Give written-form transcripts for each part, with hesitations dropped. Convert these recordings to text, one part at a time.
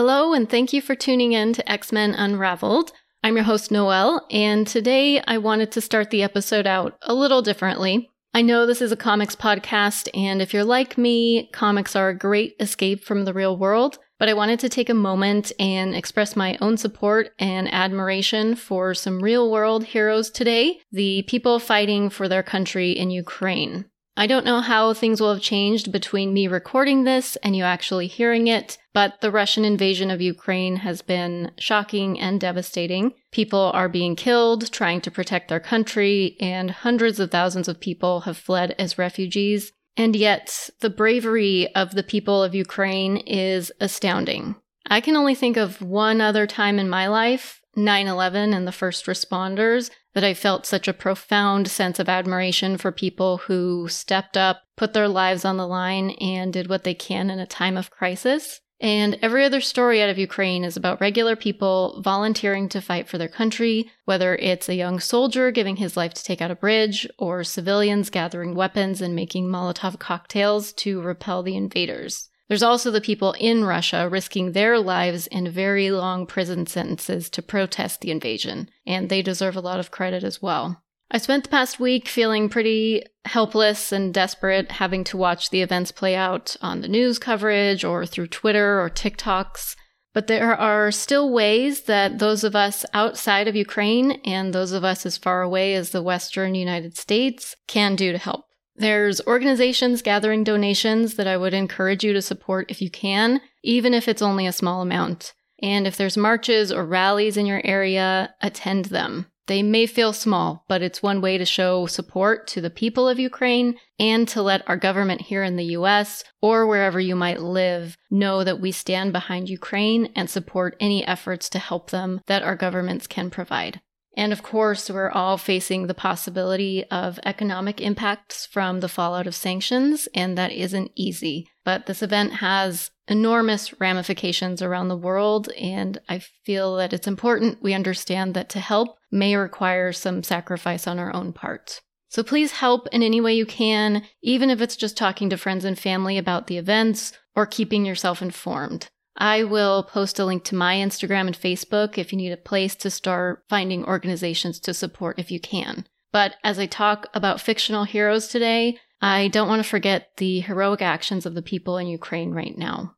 Hello, and thank you for tuning in to X-Men Unraveled. I'm your host, Noelle, and today I wanted to start the episode out a little differently. I know this is a comics podcast, and if you're like me, comics are a great escape from the real world, but I wanted to take a moment and express my own support and admiration for some real-world heroes today, the people fighting for their country in Ukraine. I don't know how things will have changed between me recording this and you actually hearing it, but the Russian invasion of Ukraine has been shocking and devastating. People are being killed, trying to protect their country, and hundreds of thousands of people have fled as refugees. And yet, the bravery of the people of Ukraine is astounding. I can only think of one other time in my life, 9/11 and the first responders, that I felt such a profound sense of admiration for people who stepped up, put their lives on the line, and did what they can in a time of crisis. And every other story out of Ukraine is about regular people volunteering to fight for their country, whether it's a young soldier giving his life to take out a bridge, or civilians gathering weapons and making Molotov cocktails to repel the invaders. There's also the people in Russia risking their lives and very long prison sentences to protest the invasion, and they deserve a lot of credit as well. I spent the past week feeling pretty helpless and desperate, having to watch the events play out on the news coverage or through Twitter or TikToks. But there are still ways that those of us outside of Ukraine and those of us as far away as the Western United States can do to help. There's organizations gathering donations that I would encourage you to support if you can, even if it's only a small amount. And if there's marches or rallies in your area, attend them. They may feel small, but it's one way to show support to the people of Ukraine and to let our government here in the US or wherever you might live know that we stand behind Ukraine and support any efforts to help them that our governments can provide. And of course, we're all facing the possibility of economic impacts from the fallout of sanctions, and that isn't easy. But this event has enormous ramifications around the world, and I feel that it's important we understand that to help may require some sacrifice on our own part. So please help in any way you can, even if it's just talking to friends and family about the events or keeping yourself informed. I will post a link to my Instagram and Facebook if you need a place to start finding organizations to support if you can. But as I talk about fictional heroes today, I don't want to forget the heroic actions of the people in Ukraine right now.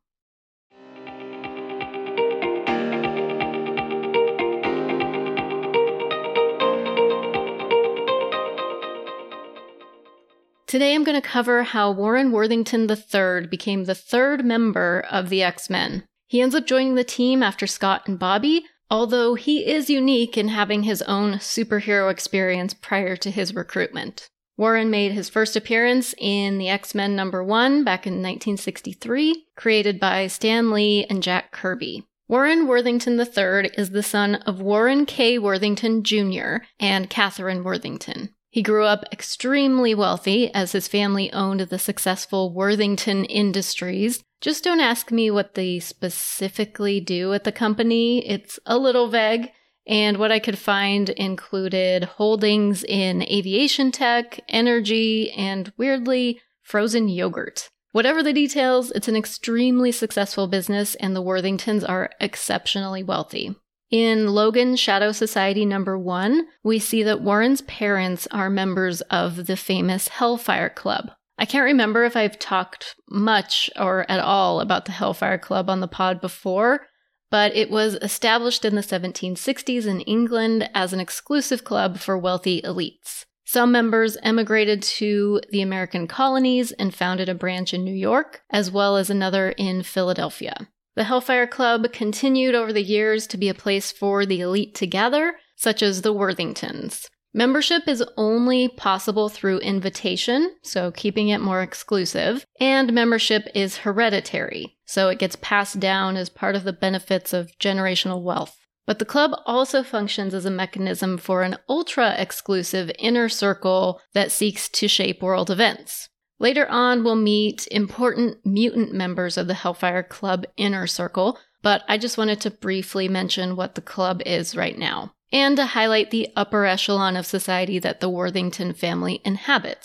Today I'm going to cover how Warren Worthington III became the third member of the X-Men. He ends up joining the team after Scott and Bobby, although he is unique in having his own superhero experience prior to his recruitment. Warren made his first appearance in the X-Men #1 back in 1963, created by Stan Lee and Jack Kirby. Warren Worthington III is the son of Warren K. Worthington Jr. and Catherine Worthington. He grew up extremely wealthy as his family owned the successful Worthington Industries. Just don't ask me what they specifically do at the company. It's a little vague, and what I could find included holdings in aviation tech, energy, and weirdly, frozen yogurt. Whatever the details, it's an extremely successful business, and the Worthingtons are exceptionally wealthy. In Logan Shadow Society #1, we see that Warren's parents are members of the famous Hellfire Club. I can't remember if I've talked much or at all about the Hellfire Club on the pod before, but it was established in the 1760s in England as an exclusive club for wealthy elites. Some members emigrated to the American colonies and founded a branch in New York, as well as another in Philadelphia. The Hellfire Club continued over the years to be a place for the elite to gather, such as the Worthingtons. Membership is only possible through invitation, so keeping it more exclusive, and membership is hereditary, so it gets passed down as part of the benefits of generational wealth. But the club also functions as a mechanism for an ultra-exclusive inner circle that seeks to shape world events. Later on, we'll meet important mutant members of the Hellfire Club inner circle, but I just wanted to briefly mention what the club is right now, and to highlight the upper echelon of society that the Worthington family inhabits.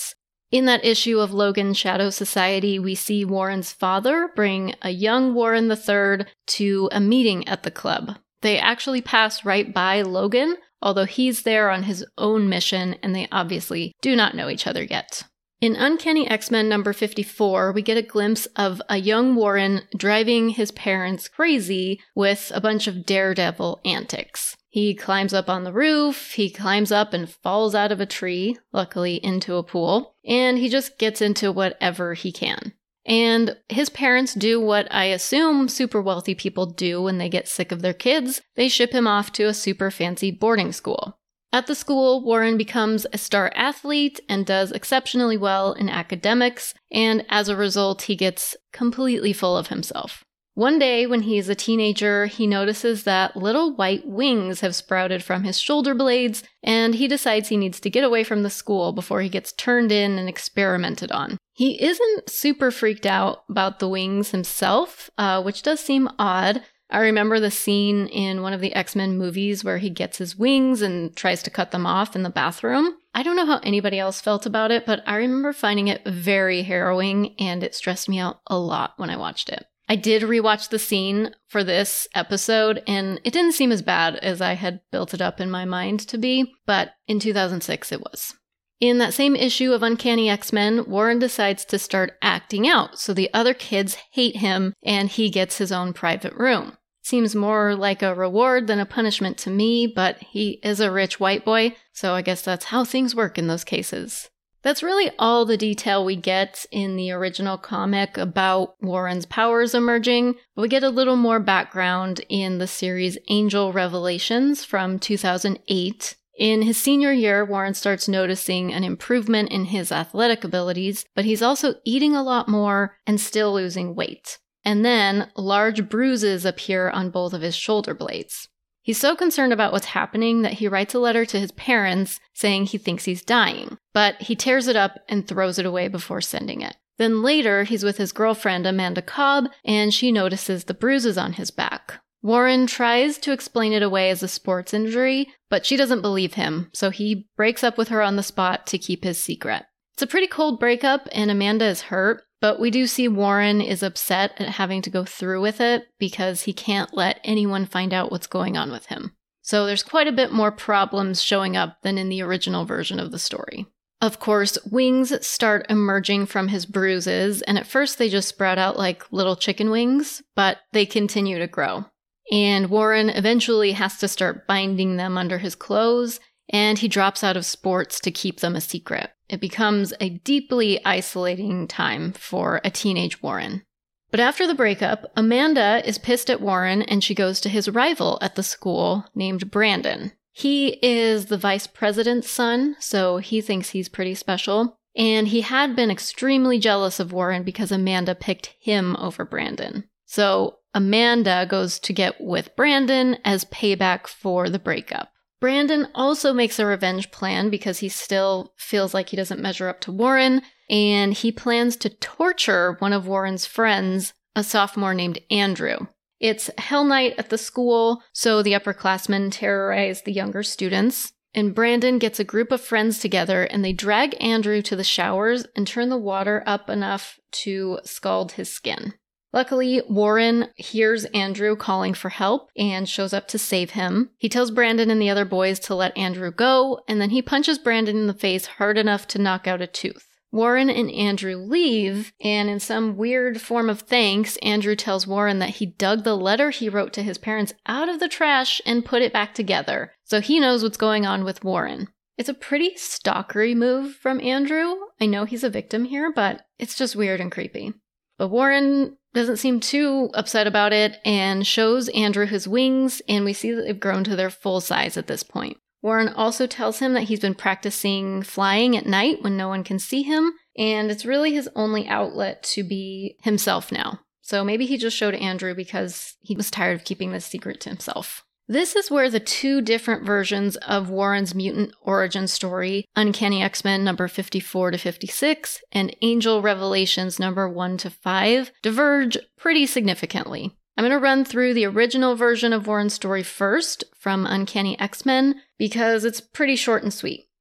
In that issue of Logan Shadow Society, we see Warren's father bring a young Warren III to a meeting at the club. They actually pass right by Logan, although he's there on his own mission, and they obviously do not know each other yet. In Uncanny X-Men number 54, we get a glimpse of a young Warren driving his parents crazy with a bunch of daredevil antics. He climbs up on the roof, he climbs up and falls out of a tree, luckily into a pool, and he just gets into whatever he can. And his parents do what I assume super wealthy people do when they get sick of their kids. They ship him off to a super fancy boarding school. At the school, Warren becomes a star athlete and does exceptionally well in academics, and as a result, he gets completely full of himself. One day, when he's a teenager, he notices that little white wings have sprouted from his shoulder blades, and he decides he needs to get away from the school before he gets turned in and experimented on. He isn't super freaked out about the wings himself, which does seem odd. I remember the scene in one of the X-Men movies where he gets his wings and tries to cut them off in the bathroom. I don't know how anybody else felt about it, but I remember finding it very harrowing, and it stressed me out a lot when I watched it. I did rewatch the scene for this episode, and it didn't seem as bad as I had built it up in my mind to be, but in 2006 it was. In that same issue of Uncanny X-Men, Warren decides to start acting out, so the other kids hate him, and he gets his own private room. Seems more like a reward than a punishment to me, but he is a rich white boy, so I guess that's how things work in those cases. That's really all the detail we get in the original comic about Warren's powers emerging, but we get a little more background in the series Angel Revelations from 2008. In his senior year, Warren starts noticing an improvement in his athletic abilities, but he's also eating a lot more and still losing weight. And then large bruises appear on both of his shoulder blades. He's so concerned about what's happening that he writes a letter to his parents saying he thinks he's dying, but he tears it up and throws it away before sending it. Then later, he's with his girlfriend Amanda Cobb, and she notices the bruises on his back. Warren tries to explain it away as a sports injury, but she doesn't believe him, so he breaks up with her on the spot to keep his secret. It's a pretty cold breakup, and Amanda is hurt, but we do see Warren is upset at having to go through with it because he can't let anyone find out what's going on with him. So there's quite a bit more problems showing up than in the original version of the story. Of course, wings start emerging from his bruises, and at first they just sprout out like little chicken wings, but they continue to grow. And Warren eventually has to start binding them under his clothes, and he drops out of sports to keep them a secret. It becomes a deeply isolating time for a teenage Warren. But after the breakup, Amanda is pissed at Warren and she goes to his rival at the school named Brandon. He is the vice president's son, so he thinks he's pretty special. And he had been extremely jealous of Warren because Amanda picked him over Brandon. So Amanda goes to get with Brandon as payback for the breakup. Brandon also makes a revenge plan because he still feels like he doesn't measure up to Warren, and he plans to torture one of Warren's friends, a sophomore named Andrew. It's Hell Night at the school, so the upperclassmen terrorize the younger students, and Brandon gets a group of friends together and they drag Andrew to the showers and turn the water up enough to scald his skin. Luckily, Warren hears Andrew calling for help and shows up to save him. He tells Brandon and the other boys to let Andrew go, and then he punches Brandon in the face hard enough to knock out a tooth. Warren and Andrew leave, and in some weird form of thanks, Andrew tells Warren that he dug the letter he wrote to his parents out of the trash and put it back together, so he knows what's going on with Warren. It's a pretty stalkery move from Andrew. I know he's a victim here, but it's just weird and creepy. But Warren doesn't seem too upset about it and shows Andrew his wings, and we see that they've grown to their full size at this point. Warren also tells him that he's been practicing flying at night when no one can see him, and it's really his only outlet to be himself now. So maybe he just showed Andrew because he was tired of keeping this secret to himself. This is where the two different versions of Warren's mutant origin story, Uncanny X-Men number 54 to 56 and Angel Revelations number 1 to 5, diverge pretty significantly. I'm going to run through the original version of Warren's story first from Uncanny X-Men because it's pretty short and sweet.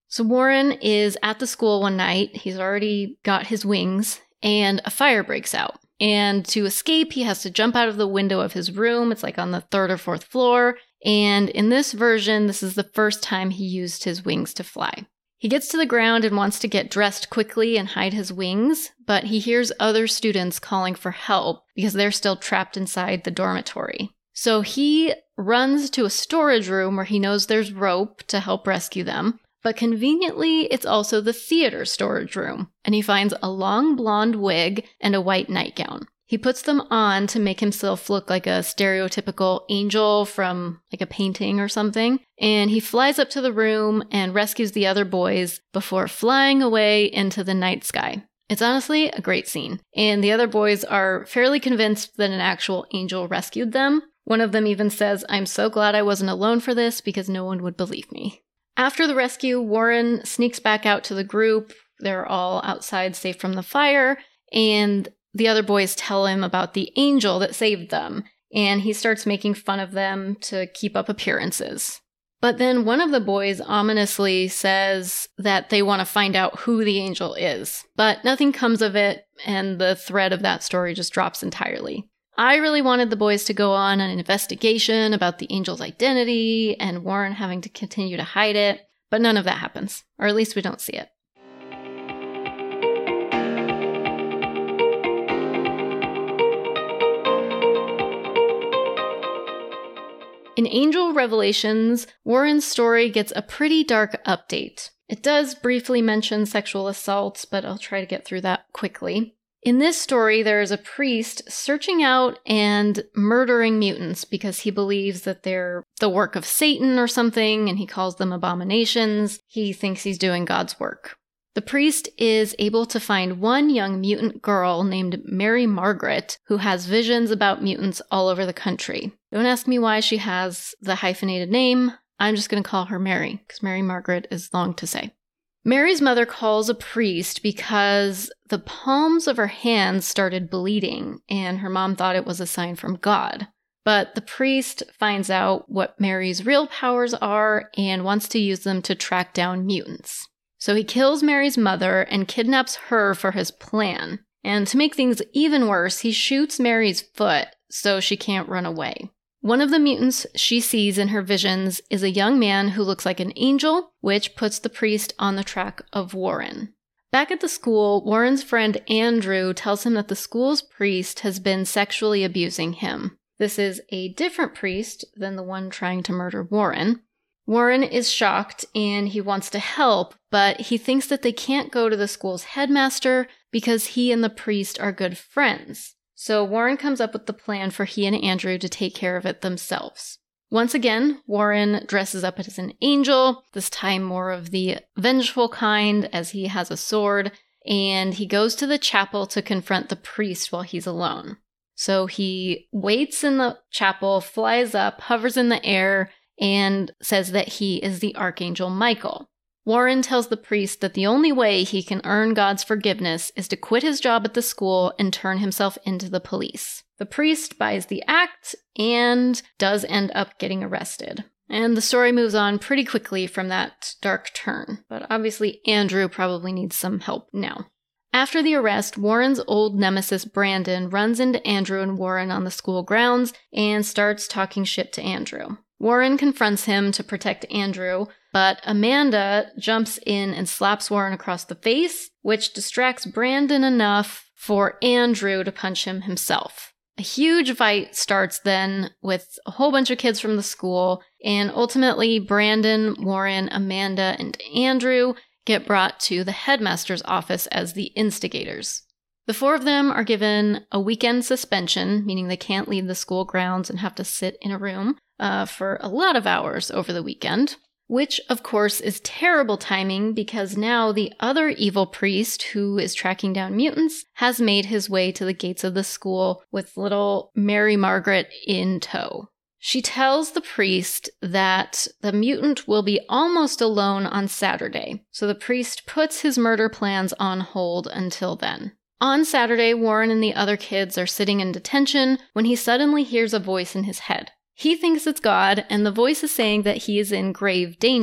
So Warren is at the school one night. He's already got his wings, and a fire breaks out. And to escape, he has to jump out of the window of his room. It's like on the 3rd or 4th floor. And in this version, this is the first time he used his wings to fly. He gets to the ground and wants to get dressed quickly and hide his wings, but he hears other students calling for help because they're still trapped inside the dormitory. So he runs to a storage room where he knows there's rope to help rescue them. But conveniently, it's also the theater storage room, and he finds a long blonde wig and a white nightgown. He puts them on to make himself look like a stereotypical angel from like a painting or something, and he flies up to the room and rescues the other boys before flying away into the night sky. It's honestly a great scene, and the other boys are fairly convinced that an actual angel rescued them. One of them even says, "I'm so glad I wasn't alone for this because no one would believe me." After the rescue, Warren sneaks back out to the group. They're all outside, safe from the fire, and the other boys tell him about the angel that saved them, and he starts making fun of them to keep up appearances. But then one of the boys ominously says that they want to find out who the angel is, but nothing comes of it, and the thread of that story just drops entirely. I really wanted the boys to go on an investigation about the angel's identity and Warren having to continue to hide it, but none of that happens, or at least we don't see it. In Angel Revelations, Warren's story gets a pretty dark update. It does briefly mention sexual assaults, but I'll try to get through that quickly. In this story, there is a priest searching out and murdering mutants because he believes that they're the work of Satan or something, and he calls them abominations. He thinks he's doing God's work. The priest is able to find one young mutant girl named Mary Margaret who has visions about mutants all over the country. Don't ask me why she has the hyphenated name. I'm just going to call her Mary because Mary Margaret is long to say. Mary's mother calls a priest because the palms of her hands started bleeding, and her mom thought it was a sign from God. But the priest finds out what Mary's real powers are and wants to use them to track down mutants. So he kills Mary's mother and kidnaps her for his plan. And to make things even worse, he shoots Mary's foot so she can't run away. One of the mutants she sees in her visions is a young man who looks like an angel, which puts the priest on the track of Warren. Back at the school, Warren's friend Andrew tells him that the school's priest has been sexually abusing him. This is a different priest than the one trying to murder Warren. Warren is shocked and he wants to help, but he thinks that they can't go to the school's headmaster because he and the priest are good friends. So Warren comes up with the plan for he and Andrew to take care of it themselves. Once again, Warren dresses up as an angel, this time more of the vengeful kind as he has a sword, and he goes to the chapel to confront the priest while he's alone. So he waits in the chapel, flies up, hovers in the air, and says that he is the Archangel Michael. Warren tells the priest that the only way he can earn God's forgiveness is to quit his job at the school and turn himself into the police. The priest buys the act and does end up getting arrested. And the story moves on pretty quickly from that dark turn, but obviously Andrew probably needs some help now. After the arrest, Warren's old nemesis Brandon runs into Andrew and Warren on the school grounds and starts talking shit to Andrew. Warren confronts him to protect Andrew, but Amanda jumps in and slaps Warren across the face, which distracts Brandon enough for Andrew to punch him himself. A huge fight starts then with a whole bunch of kids from the school, and ultimately Brandon, Warren, Amanda, and Andrew get brought to the headmaster's office as the instigators. The four of them are given a weekend suspension, meaning they can't leave the school grounds and have to sit in a room for a lot of hours over the weekend, which of course is terrible timing because now the other evil priest who is tracking down mutants has made his way to the gates of the school with little Mary Margaret in tow. She tells the priest that the mutant will be almost alone on Saturday, so the priest puts his murder plans on hold until then. On Saturday, Warren and the other kids are sitting in detention when he suddenly hears a voice in his head. He thinks it's God, and the voice is saying that he is in grave danger.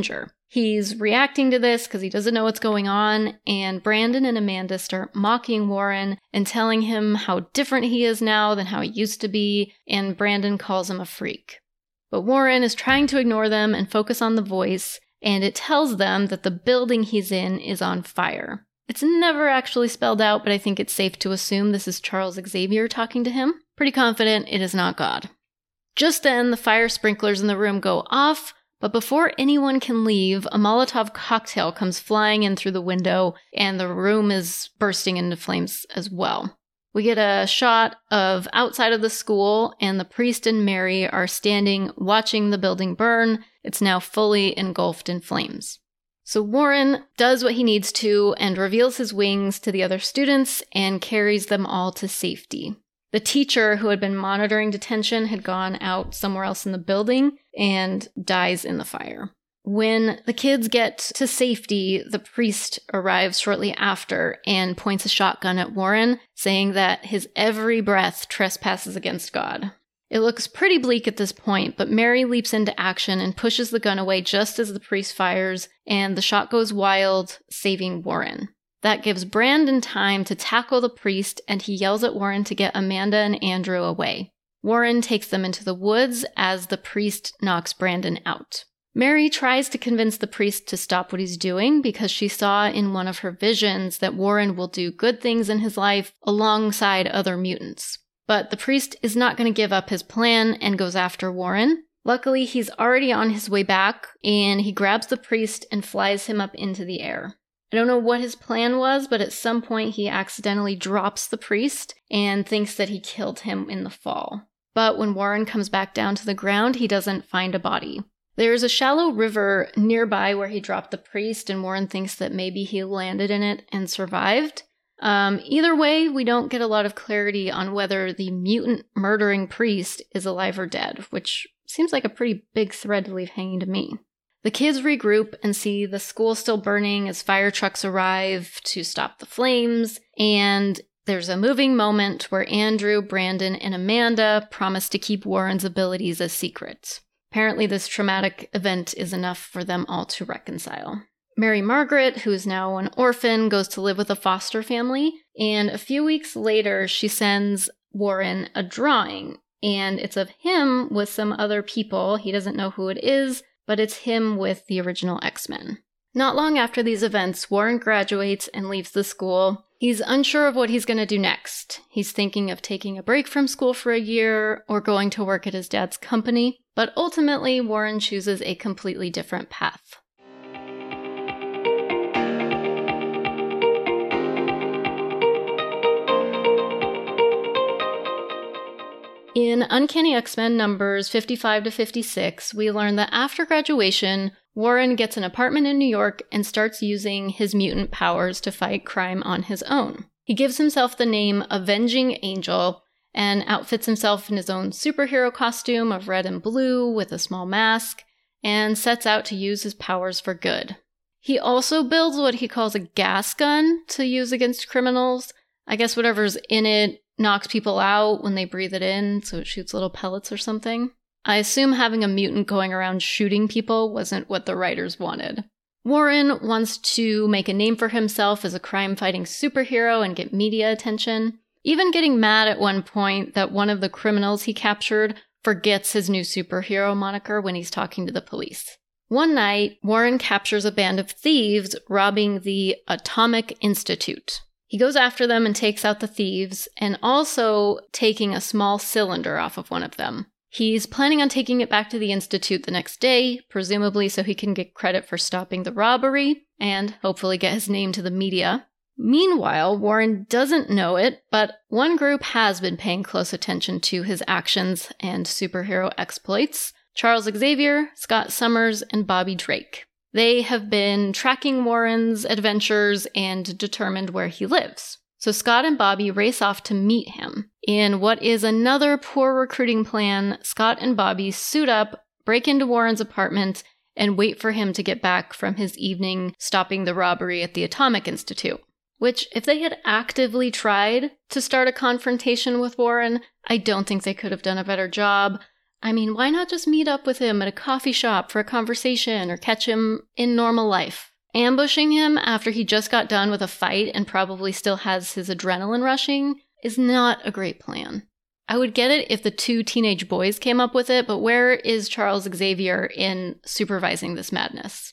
He's reacting to this because he doesn't know what's going on, and Brandon and Amanda start mocking Warren and telling him how different he is now than how he used to be, and Brandon calls him a freak. But Warren is trying to ignore them and focus on the voice, and it tells them that the building he's in is on fire. It's never actually spelled out, but I think it's safe to assume this is Charles Xavier talking to him. Pretty confident it is not God. Just then, the fire sprinklers in the room go off, but before anyone can leave, a Molotov cocktail comes flying in through the window, and the room is bursting into flames as well. We get a shot of outside of the school, and the priest and Mary are standing watching the building burn. It's now fully engulfed in flames. So Warren does what he needs to and reveals his wings to the other students and carries them all to safety. The teacher who had been monitoring detention had gone out somewhere else in the building and dies in the fire. When the kids get to safety, the priest arrives shortly after and points a shotgun at Warren, saying that his every breath trespasses against God. It looks pretty bleak at this point, but Mary leaps into action and pushes the gun away just as the priest fires, and the shot goes wild, saving Warren. That gives Brandon time to tackle the priest, and he yells at Warren to get Amanda and Andrew away. Warren takes them into the woods as the priest knocks Brandon out. Mary tries to convince the priest to stop what he's doing because she saw in one of her visions that Warren will do good things in his life alongside other mutants. But the priest is not going to give up his plan and goes after Warren. Luckily, he's already on his way back, and he grabs the priest and flies him up into the air. I don't know what his plan was, but at some point he accidentally drops the priest and thinks that he killed him in the fall. But when Warren comes back down to the ground, he doesn't find a body. There's a shallow river nearby where he dropped the priest, and Warren thinks that maybe he landed in it and survived. Either way, we don't get a lot of clarity on whether the mutant murdering priest is alive or dead, which seems like a pretty big thread to leave hanging to me. The kids regroup and see the school still burning as fire trucks arrive to stop the flames, and there's a moving moment where Andrew, Brandon, and Amanda promise to keep Warren's abilities a secret. Apparently, this traumatic event is enough for them all to reconcile. Mary Margaret, who is now an orphan, goes to live with a foster family, and a few weeks later, she sends Warren a drawing, and it's of him with some other people. He doesn't know who it is, but it's him with the original X-Men. Not long after these events, Warren graduates and leaves the school. He's unsure of what he's going to do next. He's thinking of taking a break from school for a year or going to work at his dad's company, but ultimately, Warren chooses a completely different path. In Uncanny X-Men numbers 55 to 56, we learn that after graduation, Warren gets an apartment in New York and starts using his mutant powers to fight crime on his own. He gives himself the name Avenging Angel and outfits himself in his own superhero costume of red and blue with a small mask and sets out to use his powers for good. He also builds what he calls a gas gun to use against criminals. I guess whatever's in it knocks people out when they breathe it in, so it shoots little pellets or something. I assume having a mutant going around shooting people wasn't what the writers wanted. Warren wants to make a name for himself as a crime-fighting superhero and get media attention, even getting mad at one point that one of the criminals he captured forgets his new superhero moniker when he's talking to the police. One night, Warren captures a band of thieves robbing the Atomic Institute. He goes after them and takes out the thieves, and also taking a small cylinder off of one of them. He's planning on taking it back to the Institute the next day, presumably so he can get credit for stopping the robbery, and hopefully get his name to the media. Meanwhile, Warren doesn't know it, but one group has been paying close attention to his actions and superhero exploits: Charles Xavier, Scott Summers, and Bobby Drake. They have been tracking Warren's adventures and determined where he lives. So Scott and Bobby race off to meet him. In what is another poor recruiting plan, Scott and Bobby suit up, break into Warren's apartment, and wait for him to get back from his evening stopping the robbery at the Atomic Institute. Which, if they had actively tried to start a confrontation with Warren, I don't think they could have done a better job. I mean, why not just meet up with him at a coffee shop for a conversation or catch him in normal life? Ambushing him after he just got done with a fight and probably still has his adrenaline rushing is not a great plan. I would get it if the two teenage boys came up with it, but where is Charles Xavier in supervising this madness?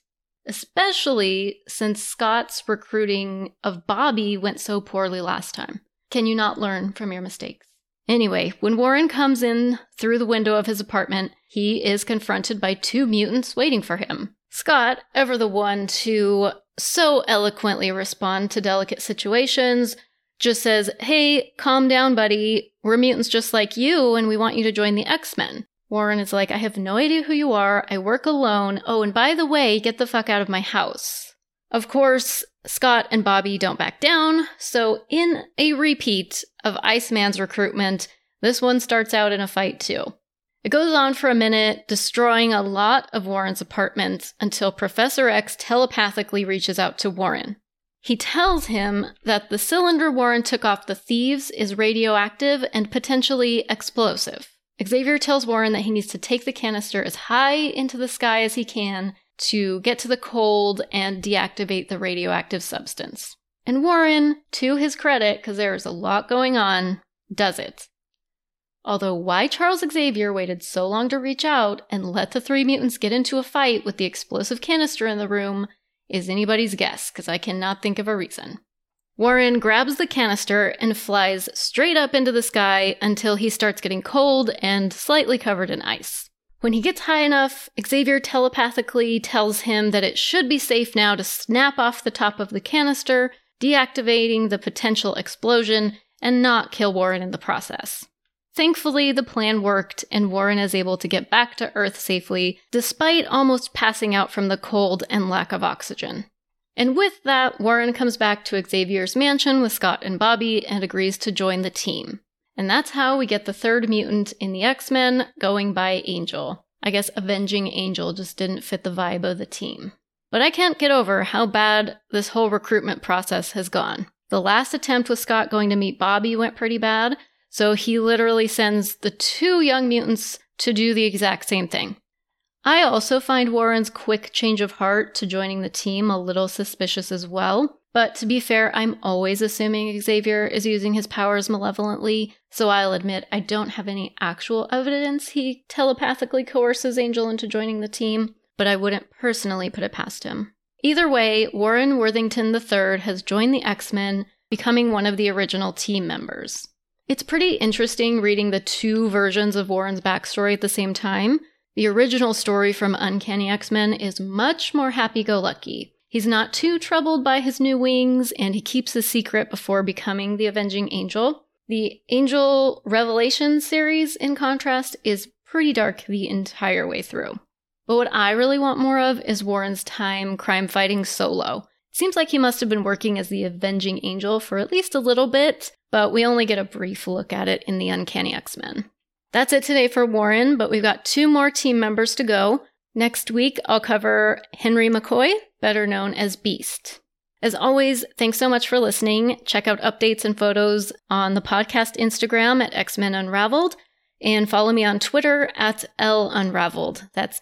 Especially since Scott's recruiting of Bobby went so poorly last time. Can you not learn from your mistakes? Anyway, when Warren comes in through the window of his apartment, he is confronted by two mutants waiting for him. Scott, ever the one to so eloquently respond to delicate situations, just says, "Hey, calm down, buddy. We're mutants just like you, and we want you to join the X-Men." Warren is like, "I have no idea who you are. I work alone. Oh, and by the way, get the fuck out of my house." Of course, Scott and Bobby don't back down, so in a repeat of Iceman's recruitment, this one starts out in a fight too. It goes on for a minute, destroying a lot of Warren's apartments until Professor X telepathically reaches out to Warren. He tells him that the cylinder Warren took off the thieves is radioactive and potentially explosive. Xavier tells Warren that he needs to take the canister as high into the sky as he can to get to the cold and deactivate the radioactive substance. And Warren, to his credit, because there's a lot going on, does it. Although why Charles Xavier waited so long to reach out and let the three mutants get into a fight with the explosive canister in the room is anybody's guess, because I cannot think of a reason. Warren grabs the canister and flies straight up into the sky until he starts getting cold and slightly covered in ice. When he gets high enough, Xavier telepathically tells him that it should be safe now to snap off the top of the canister, deactivating the potential explosion and not kill Warren in the process. Thankfully, the plan worked, and Warren is able to get back to Earth safely, despite almost passing out from the cold and lack of oxygen. And with that, Warren comes back to Xavier's mansion with Scott and Bobby and agrees to join the team. And that's how we get the third mutant in the X-Men, going by Angel. I guess Avenging Angel just didn't fit the vibe of the team. But I can't get over how bad this whole recruitment process has gone. The last attempt with Scott going to meet Bobby went pretty bad, so he literally sends the two young mutants to do the exact same thing. I also find Warren's quick change of heart to joining the team a little suspicious as well. But to be fair, I'm always assuming Xavier is using his powers malevolently, so I'll admit I don't have any actual evidence he telepathically coerces Angel into joining the team, but I wouldn't personally put it past him. Either way, Warren Worthington III has joined the X-Men, becoming one of the original team members. It's pretty interesting reading the two versions of Warren's backstory at the same time. The original story from Uncanny X-Men is much more happy-go-lucky. He's not too troubled by his new wings, and he keeps his secret before becoming the Avenging Angel. The Angel Revelations series, in contrast, is pretty dark the entire way through. But what I really want more of is Warren's time crime-fighting solo. It seems like he must have been working as the Avenging Angel for at least a little bit, but we only get a brief look at it in the Uncanny X-Men. That's it today for Warren, but we've got two more team members to go. Next week, I'll cover Henry McCoy, better known as Beast. As always, thanks so much for listening. Check out updates and photos on the podcast Instagram at X-Men Unraveled, and follow me on Twitter at @LUnraveled. That's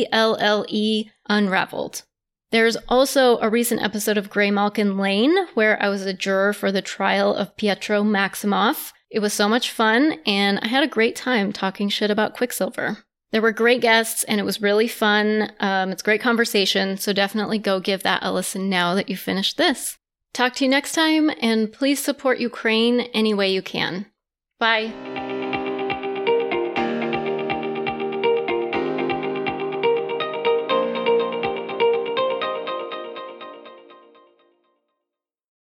ELLE Unraveled. There's also a recent episode of Graymalkin Lane, where I was a juror for the trial of Pietro Maximoff. It was so much fun, and I had a great time talking shit about Quicksilver. There were great guests, and it was really fun. It's great conversation, so definitely go give that a listen now that you've finished this. Talk to you next time, and please support Ukraine any way you can. Bye.